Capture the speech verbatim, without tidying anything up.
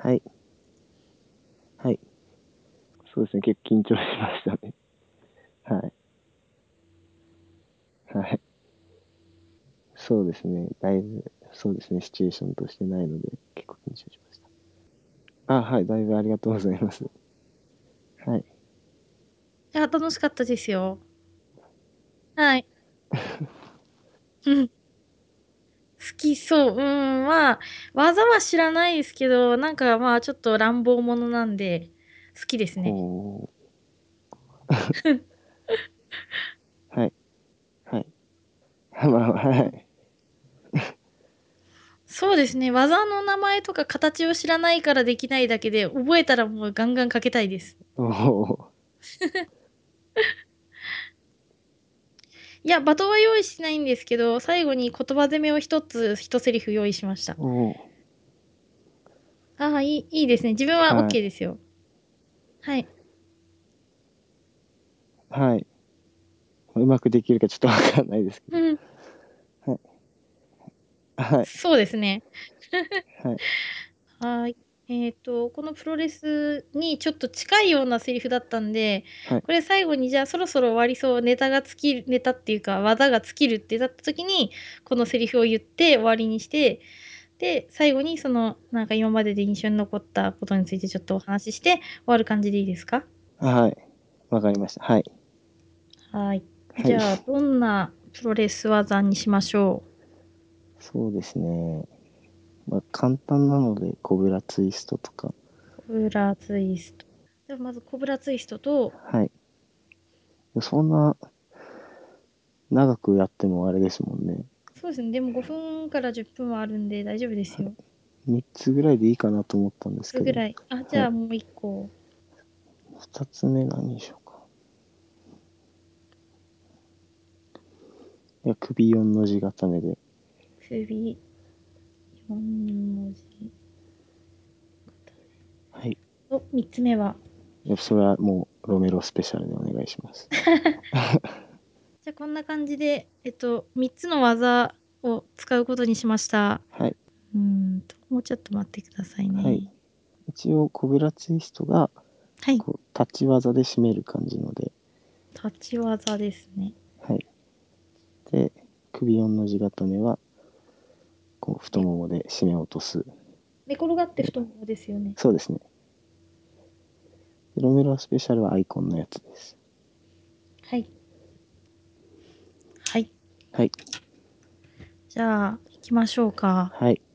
はい。はい。そうですね、結構緊張しましたね。はい。はい。そうですね、だいぶ、そうですね、シチュエーションとしてないので、結構緊張しました。あ、はい、だいぶありがとうございます。はい。 いや、楽しかったですよ。はい。うん。好きそう、うーん、まあ、技は知らないですけど、なんか、まあ、ちょっと乱暴者なんで、好きですね。 ほう。はい。はい。はまあ、はい。 そうですね、技の名前とか形を知らないからできないだけで、覚えたらもうガンガンかけたいです。 おお。 いや、的は用意してないんですけど、最後に言葉攻めを一つ、一セリフ用意しました。 おお。 ああ、いいいいですね。自分はオッはい。 ケーですよ。はい。 はい。うまくできるかちょっとわかんないですけど。 うん。 はい。はい。 そうですね。 はい。 はい。えっと、このプロレスにちょっと近いようなセリフだったんで、 はい。 これ最後にじゃあそろそろ終わりそう、ネタが尽きるネタっていうか、技が尽きるってなった時に、このセリフを言って終わりにして、で、最後にその、なんか今までで印象に残ったことについてちょっとお話しして終わる感じでいいですか？ はい。わかりました。はい。 はい。 はい。 じゃあ、どんなプロレス技にしましょう？ そうですね。まあ、簡単なので、コブラツイストとか。 コブラツイスト。ではまずコブラツイストと、 はい。そんな、長くやってもあれですもんね。 そうですね、でもごふんからじゅっぷんはあるんで大丈夫ですよ。 みっつぐらいでいいかなと思ったんですけど。 つぐらい。あ、じはい。 ゃあもういっこ。 ふたつめ何にしようか。いや、首よんの字固めで。 首よん文字。 はい。 と、みっつめは？ いや、それはもう、ロメロスペシャルでお願いします。 じゃあこんな感じで、えっと、みっつの技を使うことにしました。 はい。 うーんと、もうちょっと待ってくださいはい。 ね。 一応、コブラツイストが、 はい。 こう、立ち技で締める感じので。 立ち技ですね。 はい。で、首よんの字固めは、こう、太ね、 ももで締め落とす。 寝転がって太ももですよね。 そうですね。ロメロスペシャルはアイコンのやつです。 はい。はい。 はい。 じゃあ、行きましょうか。 はい。